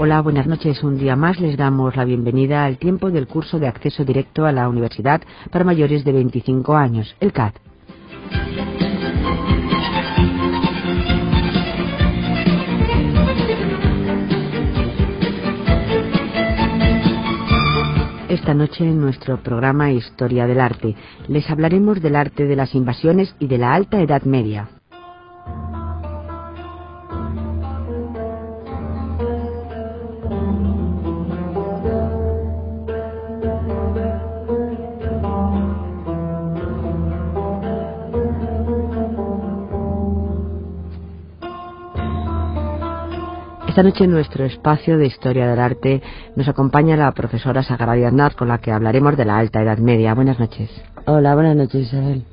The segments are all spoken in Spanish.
Hola, buenas noches. Un día más les damos la bienvenida al tiempo del curso de acceso directo a la universidad para mayores de 25 años, el CAD. Esta noche en nuestro programa Historia del Arte les hablaremos del arte de las invasiones y de la Alta Edad Media. Esta noche en nuestro espacio de Historia del Arte nos acompaña la profesora Sagrario Aznar, con la que hablaremos de la Alta Edad Media. Buenas noches. Hola, buenas noches, Isabel.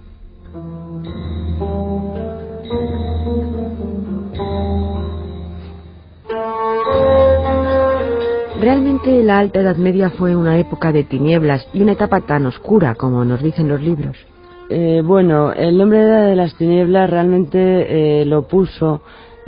Realmente la Alta Edad Media fue una época de tinieblas y una etapa tan oscura como nos dicen los libros. Bueno, el nombre de las tinieblas realmente se lo puso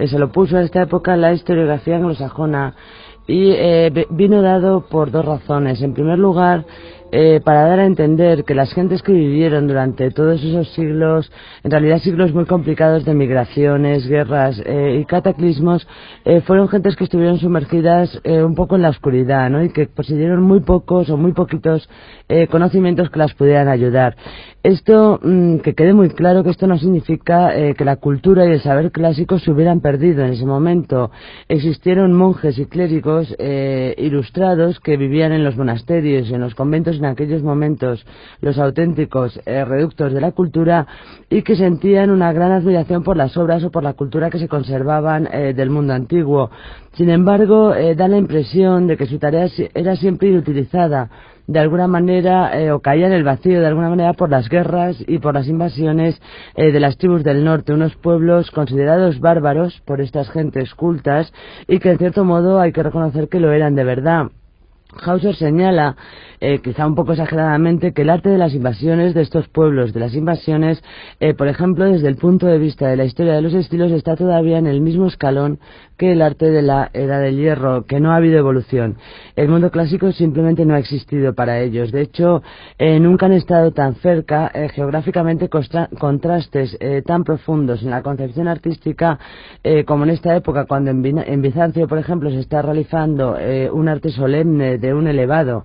a esta época la historiografía anglosajona y vino dado por dos razones. En primer lugar, para dar a entender que las gentes que vivieron durante todos esos siglos, en realidad siglos muy complicados de migraciones, guerras y cataclismos, fueron gentes que estuvieron sumergidas un poco en la oscuridad, ¿no? Y que poseyeron muy pocos o muy poquitos conocimientos que las pudieran ayudar. Esto, que quede muy claro que esto no significa que la cultura y el saber clásico se hubieran perdido en ese momento. Existieron monjes y clérigos ilustrados que vivían en los monasterios y en los conventos en aquellos momentos, los auténticos reductos de la cultura, y que sentían una gran admiración por las obras o por la cultura que se conservaban del mundo antiguo. Sin embargo, da la impresión de que su tarea era siempre inutilizada de alguna manera, o caía en el vacío de alguna manera por las guerras y por las invasiones de las tribus del norte, unos pueblos considerados bárbaros por estas gentes cultas y que en cierto modo hay que reconocer que lo eran de verdad. Hauser señala, quizá un poco exageradamente, que el arte de las invasiones de estos pueblos, de las invasiones, por ejemplo, desde el punto de vista de la historia de los estilos, está todavía en el mismo escalón que el arte de la Edad del Hierro, que no ha habido evolución. El mundo clásico simplemente no ha existido para ellos. De hecho, nunca han estado tan cerca, geográficamente contrastes tan profundos en la concepción artística como en esta época, cuando en Bizancio, por ejemplo, se está realizando un arte solemne de un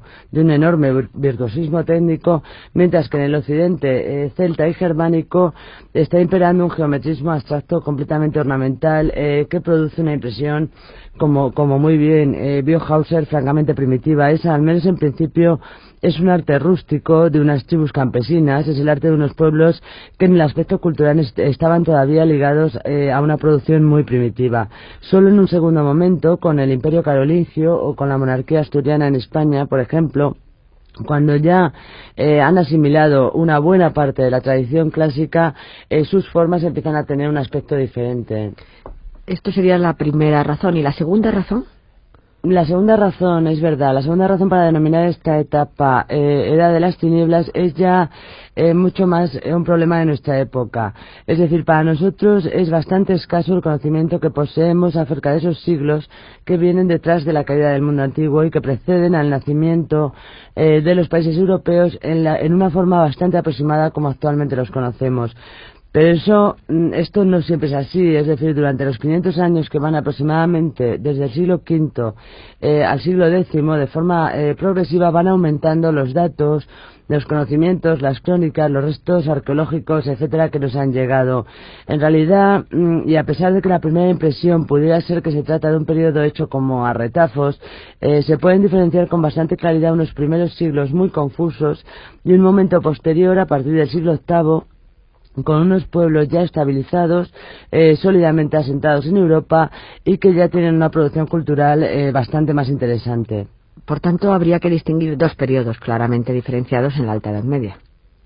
enorme virtuosismo técnico, mientras que en el occidente celta y germánico está imperando un geometrismo abstracto completamente ornamental que produce una impresión, como muy bien vio Hauser, francamente primitiva. Esa, al menos en principio, es un arte rústico de unas tribus campesinas, es el arte de unos pueblos que en el aspecto cultural estaban todavía ligados a una producción muy primitiva. Solo en un segundo momento, con el Imperio Carolingio o con la monarquía asturiana en España, por ejemplo, cuando ya han asimilado una buena parte de la tradición clásica, sus formas empiezan a tener un aspecto diferente. Esto sería la primera razón. ¿Y la segunda razón? La segunda razón, es verdad, la segunda razón para denominar esta etapa Edad de las Tinieblas es ya mucho más un problema de nuestra época. Es decir, para nosotros es bastante escaso el conocimiento que poseemos acerca de esos siglos que vienen detrás de la caída del mundo antiguo y que preceden al nacimiento de los países europeos en una forma bastante aproximada como actualmente los conocemos. Pero esto no siempre es así, es decir, durante los 500 años que van aproximadamente desde el siglo V al siglo X, de forma progresiva van aumentando los datos, los conocimientos, las crónicas, los restos arqueológicos, etcétera, que nos han llegado. En realidad, y a pesar de que la primera impresión pudiera ser que se trata de un periodo hecho como a retazos, se pueden diferenciar con bastante claridad unos primeros siglos muy confusos y un momento posterior, a partir del siglo VIII, con unos pueblos ya estabilizados, sólidamente asentados en Europa y que ya tienen una producción cultural bastante más interesante. Por tanto, habría que distinguir dos periodos claramente diferenciados en la Alta Edad Media.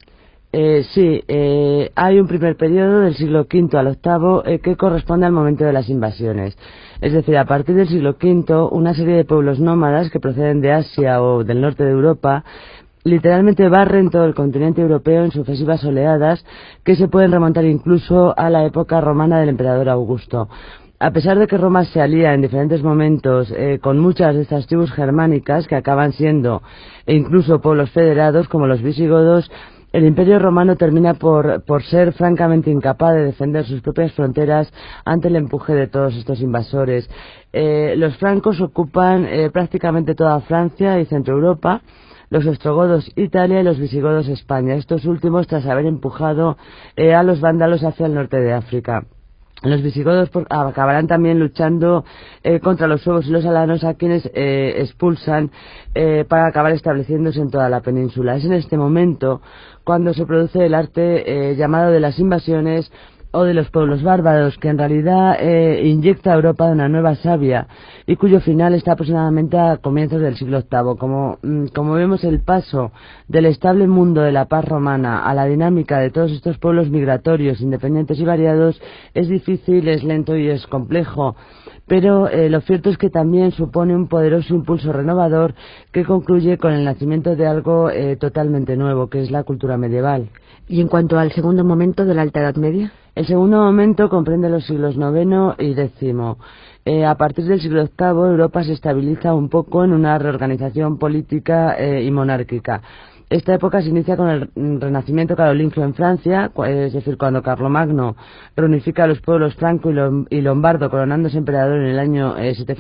Sí, hay un primer periodo del siglo V al VIII que corresponde al momento de las invasiones. Es decir, a partir del siglo V, una serie de pueblos nómadas que proceden de Asia o del norte de Europa literalmente barren todo el continente europeo en sucesivas oleadas que se pueden remontar incluso a la época romana del emperador Augusto. A pesar de que Roma se alía en diferentes momentos con muchas de estas tribus germánicas que acaban siendo incluso pueblos federados como los visigodos, el Imperio Romano termina por ser francamente incapaz de defender sus propias fronteras ante el empuje de todos estos invasores. Los francos ocupan prácticamente toda Francia y Centro Europa, los ostrogodos Italia y los visigodos España, estos últimos tras haber empujado a los vándalos hacia el norte de África. Los visigodos acabarán también luchando contra los suevos y los alanos, a quienes expulsan para acabar estableciéndose en toda la península. Es en este momento cuando se produce el arte llamado de las invasiones o de los pueblos bárbaros, que en realidad inyecta a Europa de una nueva savia y cuyo final está aproximadamente a comienzos del siglo VIII. Como vemos, el paso del estable mundo de la paz romana a la dinámica de todos estos pueblos migratorios, independientes y variados, es difícil, es lento y es complejo, pero lo cierto es que también supone un poderoso impulso renovador que concluye con el nacimiento de algo totalmente nuevo, que es la cultura medieval. ¿Y en cuanto al segundo momento de la Alta Edad Media? El segundo momento comprende los siglos IX y X. A partir del siglo VIII, Europa se estabiliza un poco en una reorganización política y monárquica. Esta época se inicia con el renacimiento carolingio en Francia, es decir, cuando Carlomagno reunifica a los pueblos franco y lombardo, coronándose emperador en el año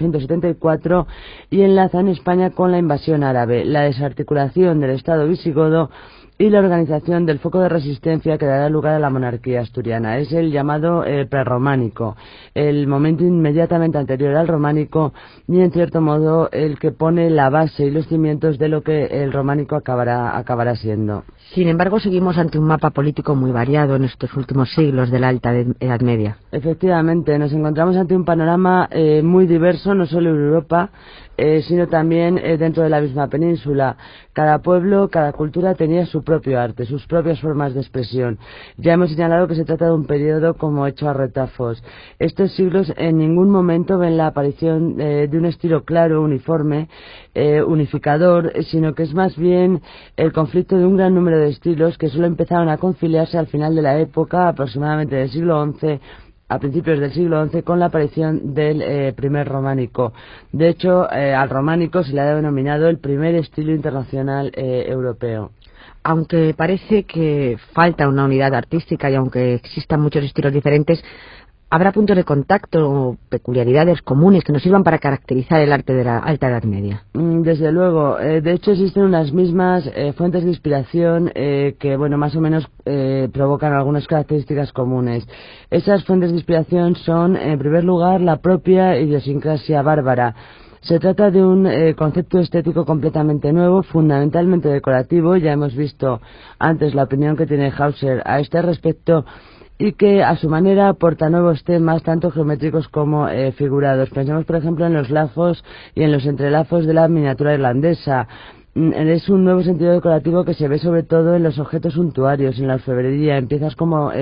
774, y enlaza en España con la invasión árabe, la desarticulación del Estado visigodo y la organización del foco de resistencia que dará lugar a la monarquía asturiana. Es el llamado prerrománico, el momento inmediatamente anterior al románico y, en cierto modo, el que pone la base y los cimientos de lo que el románico acabará siendo. Sin embargo, seguimos ante un mapa político muy variado en estos últimos siglos de la Alta Edad Media. Efectivamente, nos encontramos ante un panorama muy diverso, no solo en Europa, sino también dentro de la misma península. Cada pueblo, cada cultura tenía su propio arte, sus propias formas de expresión. Ya hemos señalado que se trata de un periodo como hecho a retazos. Estos siglos en ningún momento ven la aparición de un estilo claro, uniforme, unificador, sino que es más bien el conflicto de un gran número de estilos que solo empezaron a conciliarse al final de la época, aproximadamente del siglo XI, a principios del siglo XI, con la aparición del primer románico. De hecho, al románico se le ha denominado el primer estilo internacional europeo. Aunque parece que falta una unidad artística y aunque existan muchos estilos diferentes, ¿habrá puntos de contacto o peculiaridades comunes que nos sirvan para caracterizar el arte de la Alta Edad Media? Desde luego. De hecho, existen unas mismas fuentes de inspiración que, más o menos provocan algunas características comunes. Esas fuentes de inspiración son, en primer lugar, la propia idiosincrasia bárbara. Se trata de un concepto estético completamente nuevo, fundamentalmente decorativo. Ya hemos visto antes la opinión que tiene Hauser a este respecto, y que a su manera aporta nuevos temas, tanto geométricos como figurados. Pensemos, por ejemplo, en los lazos y en los entrelazos de la miniatura irlandesa. Es un nuevo sentido decorativo que se ve sobre todo en los objetos suntuarios, en la orfebrería, en piezas como,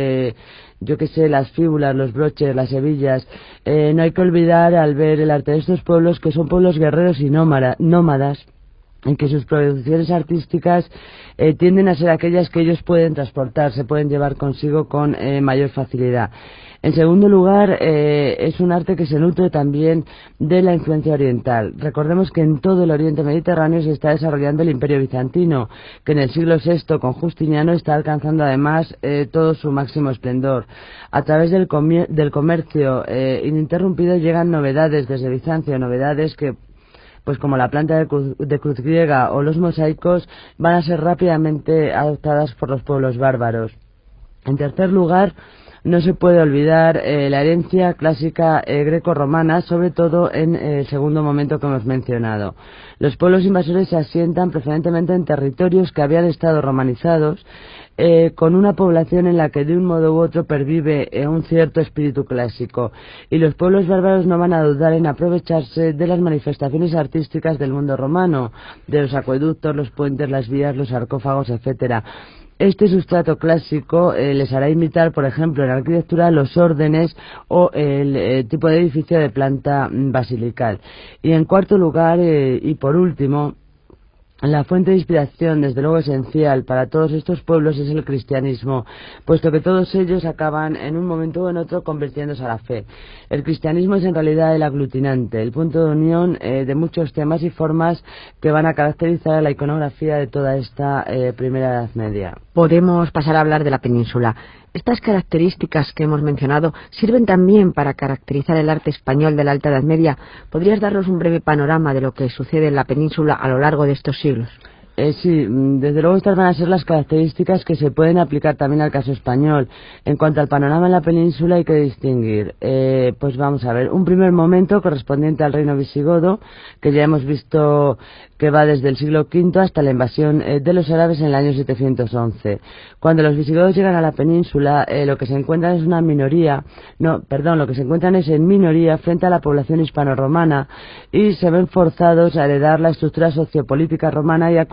las fíbulas, los broches, las hebillas. No hay que olvidar, al ver el arte de estos pueblos, que son pueblos guerreros y nómadas, en que sus producciones artísticas tienden a ser aquellas que ellos pueden transportar, se pueden llevar consigo con mayor facilidad. En segundo lugar, es un arte que se nutre también de la influencia oriental. Recordemos que en todo el Oriente Mediterráneo se está desarrollando el Imperio Bizantino, que en el siglo VI con Justiniano está alcanzando además todo su máximo esplendor. A través del comercio ininterrumpido llegan novedades desde Bizancio, novedades que, como la planta de cruz griega o los mosaicos, van a ser rápidamente adoptadas por los pueblos bárbaros. En tercer lugar, no se puede olvidar la herencia clásica greco-romana, sobre todo en el segundo momento que hemos mencionado. Los pueblos invasores se asientan preferentemente en territorios que habían estado romanizados, con una población en la que de un modo u otro pervive un cierto espíritu clásico, y los pueblos bárbaros no van a dudar en aprovecharse de las manifestaciones artísticas del mundo romano, de los acueductos, los puentes, las vías, los sarcófagos, etcétera. Este sustrato clásico les hará imitar, por ejemplo, en arquitectura los órdenes o el tipo de edificio de planta basilical. Y en cuarto lugar, y por último, La fuente de inspiración, desde luego esencial para todos estos pueblos, es el cristianismo, puesto que todos ellos acaban en un momento o en otro convirtiéndose a la fe. El cristianismo es en realidad el aglutinante, el punto de unión de muchos temas y formas que van a caracterizar a la iconografía de toda esta primera Edad Media. Podemos pasar a hablar de la península. Estas características que hemos mencionado sirven también para caracterizar el arte español de la Alta Edad Media. ¿Podrías darnos un breve panorama de lo que sucede en la península a lo largo de estos siglos? Sí, desde luego estas van a ser las características que se pueden aplicar también al caso español. En cuanto al panorama en la península hay que distinguir, pues vamos a ver, un primer momento correspondiente al reino visigodo, que ya hemos visto que va desde el siglo V hasta la invasión de los árabes en el año 711. Cuando los visigodos llegan a la península, lo que se encuentran es lo que se encuentran es en minoría frente a la población hispano-romana y se ven forzados a heredar la estructura sociopolítica romana y a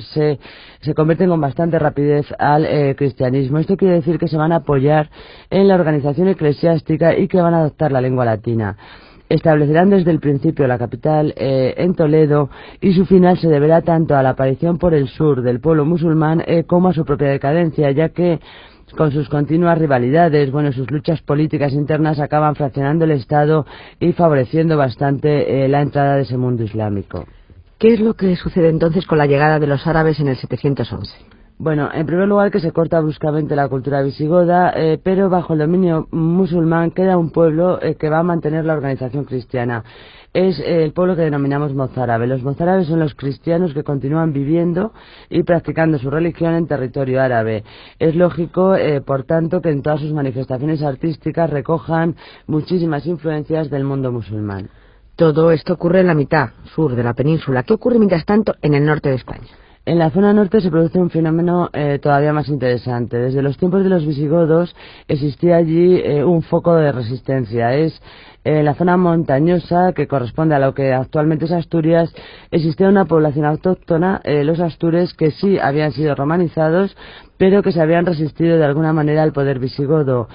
se convierten con bastante rapidez al cristianismo. Esto quiere decir que se van a apoyar en la organización eclesiástica y que van a adoptar la lengua latina. Establecerán desde el principio la capital en Toledo y su final se deberá tanto a la aparición por el sur del pueblo musulmán como a su propia decadencia, ya que con sus continuas rivalidades, sus luchas políticas internas acaban fraccionando el Estado y favoreciendo bastante la entrada de ese mundo islámico. ¿Qué es lo que sucede entonces con la llegada de los árabes en el 711? Bueno, en primer lugar que se corta bruscamente la cultura visigoda, pero bajo el dominio musulmán queda un pueblo que va a mantener la organización cristiana. Es el pueblo que denominamos mozárabe. Los mozárabes son los cristianos que continúan viviendo y practicando su religión en territorio árabe. Es lógico, por tanto, que en todas sus manifestaciones artísticas recojan muchísimas influencias del mundo musulmán. Todo esto ocurre en la mitad sur de la península. ¿Qué ocurre mientras tanto en el norte de España? En la zona norte se produce un fenómeno todavía más interesante. Desde los tiempos de los visigodos existía allí un foco de resistencia. Es la zona montañosa, que corresponde a lo que actualmente es Asturias, existía una población autóctona, los astures, que sí habían sido romanizados, pero que se habían resistido de alguna manera al poder visigodo.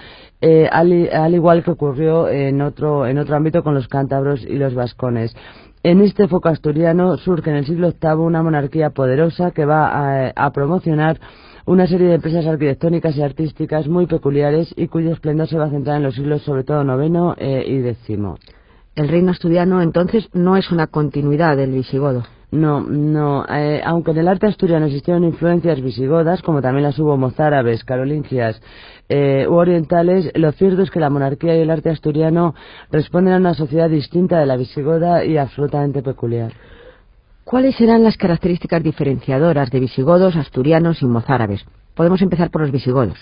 Al igual que ocurrió en otro ámbito con los cántabros y los vascones. En este foco asturiano surge en el siglo VIII una monarquía poderosa que va a promocionar una serie de empresas arquitectónicas y artísticas muy peculiares y cuyo esplendor se va a centrar en los siglos sobre todo IX y X. El reino asturiano entonces no es una continuidad del visigodo. No, aunque en el arte asturiano existieron influencias visigodas, como también las hubo mozárabes, carolingias u orientales, lo cierto es que la monarquía y el arte asturiano responden a una sociedad distinta de la visigoda y absolutamente peculiar. ¿Cuáles serán las características diferenciadoras de visigodos, asturianos y mozárabes? Podemos empezar por los visigodos.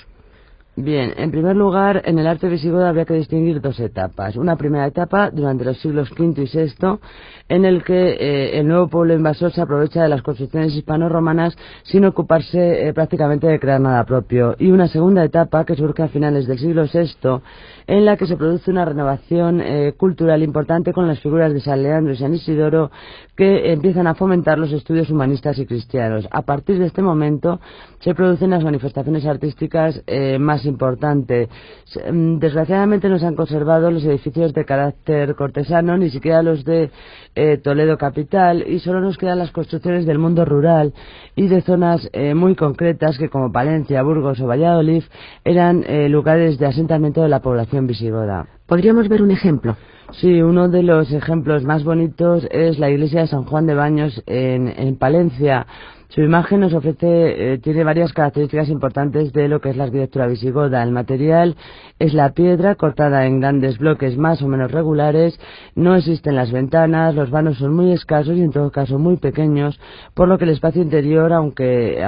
Bien, en primer lugar, en el arte visigodo habría que distinguir dos etapas. Una primera etapa, durante los siglos V y VI, en el que el nuevo pueblo invasor se aprovecha de las construcciones hispano-romanas sin ocuparse prácticamente de crear nada propio. Y una segunda etapa, que surge a finales del siglo VI, en la que se produce una renovación cultural importante con las figuras de San Leandro y San Isidoro, que empiezan a fomentar los estudios humanistas y cristianos. A partir de este momento se producen las manifestaciones artísticas más importantes. Desgraciadamente no se han conservado los edificios de carácter cortesano, ni siquiera los de Toledo capital, y solo nos quedan las construcciones del mundo rural y de zonas muy concretas que, como Palencia, Burgos o Valladolid, eran lugares de asentamiento de la población visigoda. ¿Podríamos ver un ejemplo? Sí, uno de los ejemplos más bonitos es la iglesia de San Juan de Baños en Palencia. Su imagen nos tiene varias características importantes de lo que es la arquitectura visigoda. El material es la piedra cortada en grandes bloques más o menos regulares, no existen las ventanas, los vanos son muy escasos y en todo caso muy pequeños, por lo que el espacio interior, aunque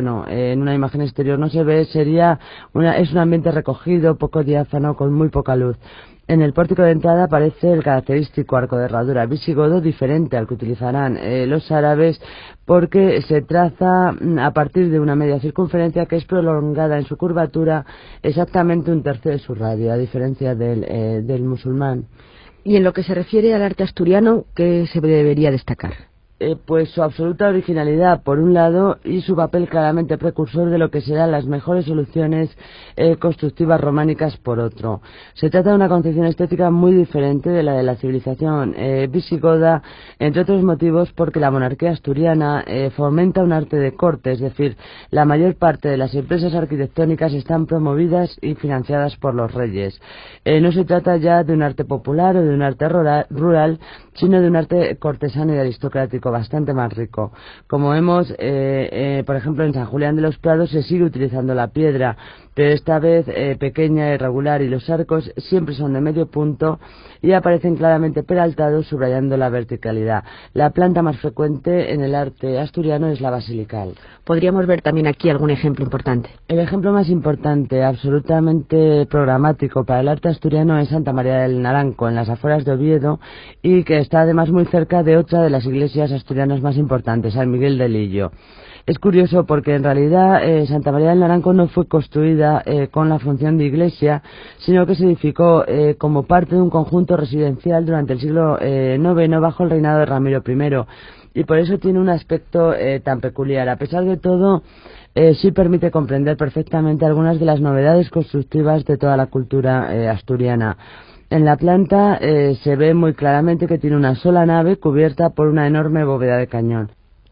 en una imagen exterior no se ve, es un ambiente recogido, poco diáfano, con muy poca luz. En el pórtico de entrada aparece el característico arco de herradura visigodo, diferente al que utilizarán los árabes, porque se traza a partir de una media circunferencia que es prolongada en su curvatura exactamente un tercio de su radio, a diferencia del musulmán. Y en lo que se refiere al arte asturiano, ¿qué se debería destacar? pues su absoluta originalidad por un lado y su papel claramente precursor de lo que serán las mejores soluciones constructivas románicas por otro. Se trata de una concepción estética muy diferente de la civilización visigoda, entre otros motivos porque la monarquía asturiana fomenta un arte de corte, es decir, la mayor parte de las empresas arquitectónicas están promovidas y financiadas por los reyes. No se trata ya de un arte popular o de un arte rural, sino de un arte cortesano y aristocrático bastante más rico. Como vemos, por ejemplo, en San Julián de los Prados se sigue utilizando la piedra, pero esta vez pequeña, irregular, y los arcos siempre son de medio punto y aparecen claramente peraltados, subrayando la verticalidad. La planta más frecuente en el arte asturiano es la basilical. Podríamos ver también aquí algún ejemplo importante. El ejemplo más importante, absolutamente programático para el arte asturiano, es Santa María del Naranco, en las afueras de Oviedo, y que está además muy cerca de otra de las iglesias asturianas más importantes, San Miguel de Lillo. Es curioso porque en realidad Santa María del Naranco no fue construida con la función de iglesia, sino que se edificó como parte de un conjunto residencial durante el siglo IX bajo el reinado de Ramiro I, y por eso tiene un aspecto tan peculiar. A pesar de todo, sí permite comprender perfectamente algunas de las novedades constructivas de toda la cultura asturiana. En la planta se ve muy claramente que tiene una sola nave cubierta por una enorme bóveda de cañón.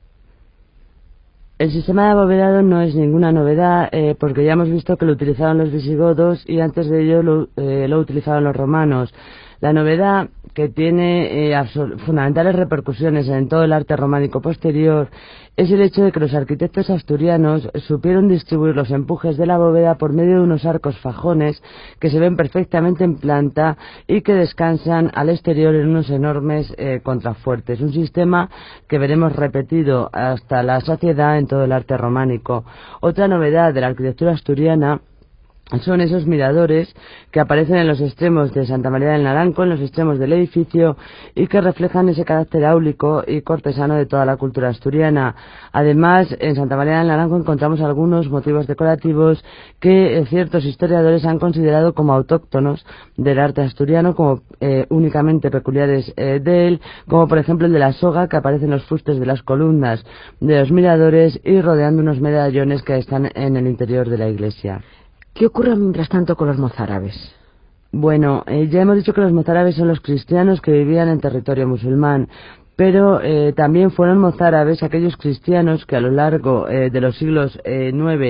El sistema de abovedado no es ninguna novedad, porque ya hemos visto que lo utilizaron los visigodos y antes de ello lo utilizaron los romanos. La novedad, que tiene fundamentales repercusiones en todo el arte románico posterior, es el hecho de que los arquitectos asturianos supieron distribuir los empujes de la bóveda por medio de unos arcos fajones que se ven perfectamente en planta y que descansan al exterior en unos enormes contrafuertes. Un sistema que veremos repetido hasta la saciedad en todo el arte románico. Otra novedad de la arquitectura asturiana son esos miradores que aparecen en los extremos de Santa María del Naranco, en los extremos del edificio, y que reflejan ese carácter áulico y cortesano de toda la cultura asturiana. Además, en Santa María del Naranco encontramos algunos motivos decorativos que ciertos historiadores han considerado como autóctonos del arte asturiano, como únicamente peculiares de él, como por ejemplo el de la soga que aparece en los fustes de las columnas de los miradores y rodeando unos medallones que están en el interior de la iglesia. ¿Qué ocurre mientras tanto con los mozárabes? Bueno, ya hemos dicho que los mozárabes son los cristianos que vivían en territorio musulmán, pero también fueron mozárabes aquellos cristianos que a lo largo de los siglos IX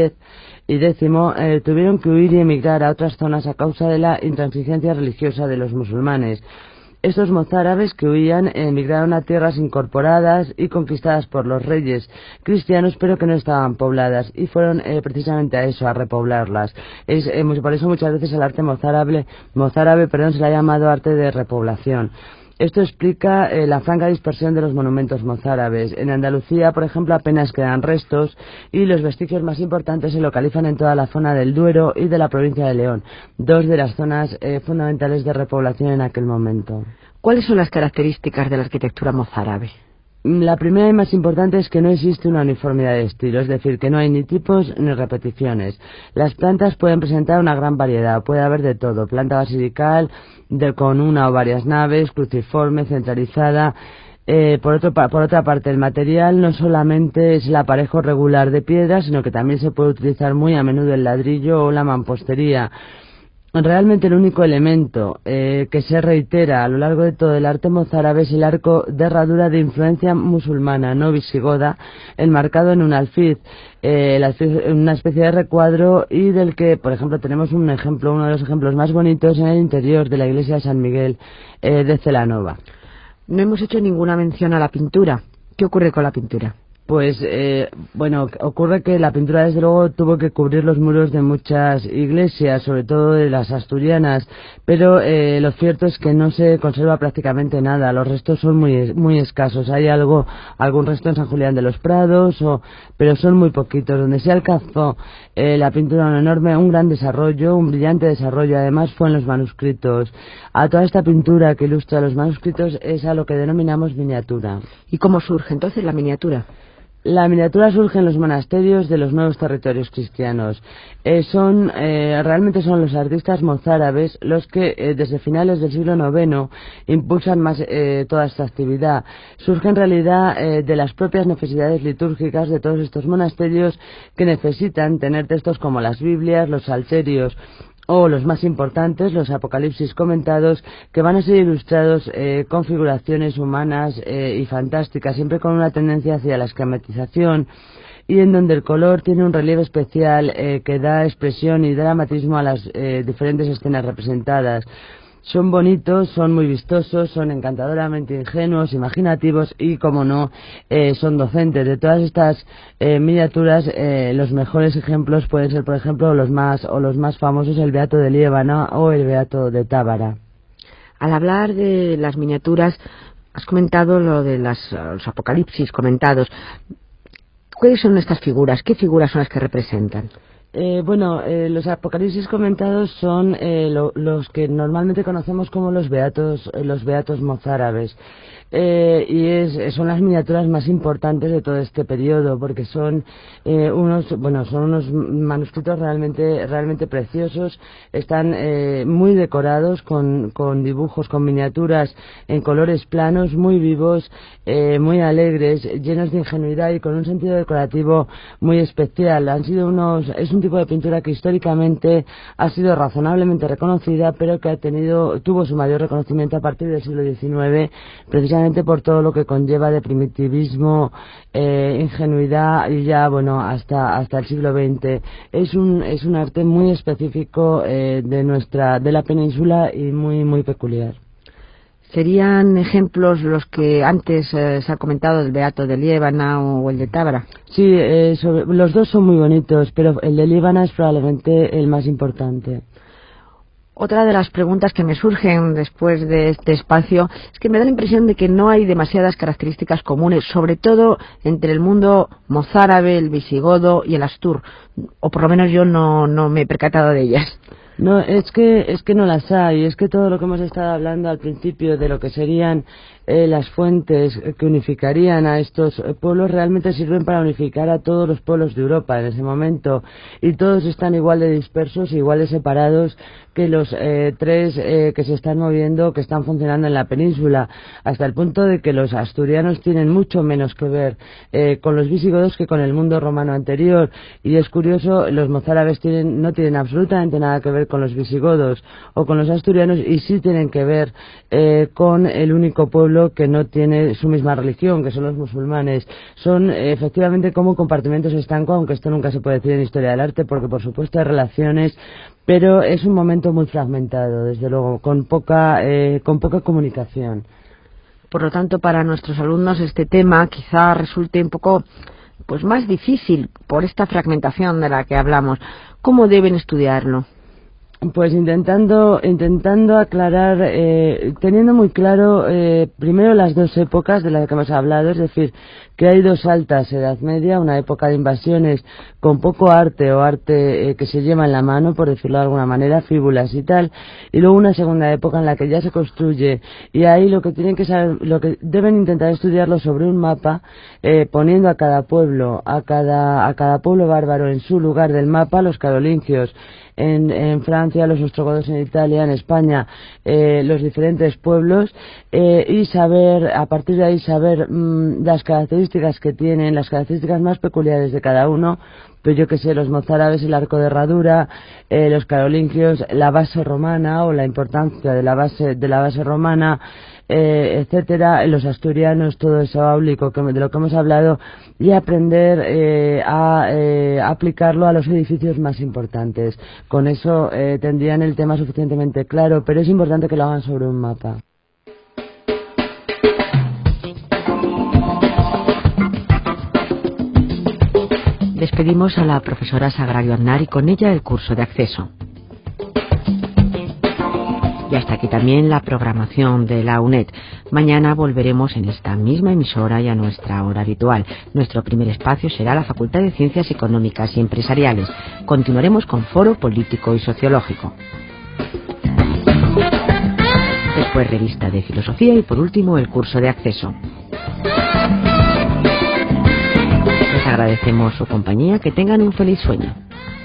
y X tuvieron que huir y emigrar a otras zonas a causa de la intransigencia religiosa de los musulmanes. Estos mozárabes que huían emigraron a tierras incorporadas y conquistadas por los reyes cristianos, pero que no estaban pobladas, y fueron precisamente a eso, a repoblarlas. Por eso muchas veces el arte mozárabe se le ha llamado arte de repoblación. Esto explica la franca dispersión de los monumentos mozárabes. En Andalucía, por ejemplo, apenas quedan restos y los vestigios más importantes se localizan en toda la zona del Duero y de la provincia de León, dos de las zonas fundamentales de repoblación en aquel momento. ¿Cuáles son las características de la arquitectura mozárabe? La primera y más importante es que no existe una uniformidad de estilo, es decir, que no hay ni tipos ni repeticiones. Las plantas pueden presentar una gran variedad, puede haber de todo: planta basilical, con una o varias naves, cruciforme, centralizada. Por otra parte, el material no solamente es el aparejo regular de piedra, sino que también se puede utilizar muy a menudo el ladrillo o la mampostería. Realmente el único elemento que se reitera a lo largo de todo el arte mozárabe es el arco de herradura de influencia musulmana, no visigoda, enmarcado en un alfiz, una especie de recuadro, y del que, por ejemplo, tenemos uno de los ejemplos más bonitos en el interior de la iglesia de San Miguel de Celanova. No hemos hecho ninguna mención a la pintura. ¿Qué ocurre con la pintura? Pues, ocurre que la pintura, desde luego, tuvo que cubrir los muros de muchas iglesias, sobre todo de las asturianas, pero lo cierto es que no se conserva prácticamente nada. Los restos son muy escasos. Hay algún resto en San Julián de los Prados, pero son muy poquitos. Donde se alcanzó la pintura un gran desarrollo, un brillante desarrollo, además, fue en los manuscritos. A toda esta pintura que ilustra los manuscritos es a lo que denominamos miniatura. ¿Y cómo surge entonces la miniatura? La miniatura surge en los monasterios de los nuevos territorios cristianos. Realmente son los artistas mozárabes los que desde finales del siglo IX impulsan más toda esta actividad. Surge en realidad de las propias necesidades litúrgicas de todos estos monasterios que necesitan tener textos como las Biblias, los salterios o los más importantes, los Apocalipsis comentados, que van a ser ilustrados con figuraciones humanas y fantásticas, siempre con una tendencia hacia la esquematización, y en donde el color tiene un relieve especial que da expresión y dramatismo a las diferentes escenas representadas. Son bonitos, son muy vistosos, son encantadoramente ingenuos, imaginativos y, como no, son docentes. De todas estas miniaturas, los mejores ejemplos pueden ser, por ejemplo, los más famosos, el Beato de Liébana o el Beato de Tábara. Al hablar de las miniaturas, has comentado lo de los apocalipsis comentados. ¿Cuáles son estas figuras? ¿Qué figuras son las que representan? Los apocalipsis comentados son los que normalmente conocemos como los beatos mozárabes. Son las miniaturas más importantes de todo este periodo, porque son unos manuscritos realmente preciosos. Están muy decorados con dibujos, con miniaturas en colores planos, muy vivos, muy alegres, llenos de ingenuidad y con un sentido decorativo muy especial. Es un tipo de pintura que históricamente ha sido razonablemente reconocida, pero que tuvo su mayor reconocimiento a partir del siglo XIX, precisamente por todo lo que conlleva de primitivismo, ingenuidad, y ya hasta el siglo XX. Es un arte muy específico de la península y muy peculiar. ¿Serían ejemplos los que antes se ha comentado, el Beato de Liébana o el de Tábara? Sí, los dos son muy bonitos, pero el de Liébana es probablemente el más importante. Otra de las preguntas que me surgen después de este espacio es que me da la impresión de que no hay demasiadas características comunes, sobre todo entre el mundo mozárabe, el visigodo y el astur, o por lo menos yo no me he percatado de ellas. No, es que no las hay. Es que todo lo que hemos estado hablando al principio de lo que serían las fuentes que unificarían a estos pueblos realmente sirven para unificar a todos los pueblos de Europa en ese momento, y todos están igual de dispersos, igual de separados que los tres que se están moviendo, que están funcionando en la península, hasta el punto de que los asturianos tienen mucho menos que ver con los visigodos que con el mundo romano anterior. Y es curioso, los mozárabes no tienen absolutamente nada que ver con los visigodos o con los asturianos, y sí tienen que ver con el único pueblo que no tiene su misma religión, que son los musulmanes. Son efectivamente como compartimentos estancos, aunque esto nunca se puede decir en historia del arte, porque por supuesto hay relaciones, pero es un momento muy fragmentado, desde luego, con poca comunicación. Por lo tanto, para nuestros alumnos este tema quizá resulte un poco más difícil por esta fragmentación de la que hablamos. ¿Cómo deben estudiarlo? Pues intentando aclarar, teniendo muy claro primero las dos épocas de las que hemos hablado, es decir, que hay dos altas: Edad Media, una época de invasiones con poco arte o arte que se lleva en la mano, por decirlo de alguna manera, fíbulas y tal, y luego una segunda época en la que ya se construye, y ahí lo que tienen que saber, lo que deben intentar estudiarlo sobre un mapa, poniendo a cada pueblo bárbaro en su lugar del mapa: los carolingios en Francia, los ostrogodos en Italia, en España, los diferentes pueblos, y saber, a partir de ahí, las características que tienen, las características más peculiares de cada uno. Pues yo que sé, los mozárabes, el arco de herradura, los carolingios, la base romana o la importancia de la base romana, etcétera, los asturianos, todo eso áulico de lo que hemos hablado, y aprender a aplicarlo a los edificios más importantes. Con eso tendrían el tema suficientemente claro, pero es importante que lo hagan sobre un mapa. Despedimos a la profesora Sagrario Aznar y con ella el curso de acceso. Y hasta aquí también la programación de la UNED. Mañana volveremos en esta misma emisora y a nuestra hora habitual. Nuestro primer espacio será la Facultad de Ciencias Económicas y Empresariales. Continuaremos con Foro Político y Sociológico. Después revista de Filosofía y por último el curso de acceso. Les agradecemos su compañía. Que tengan un feliz sueño.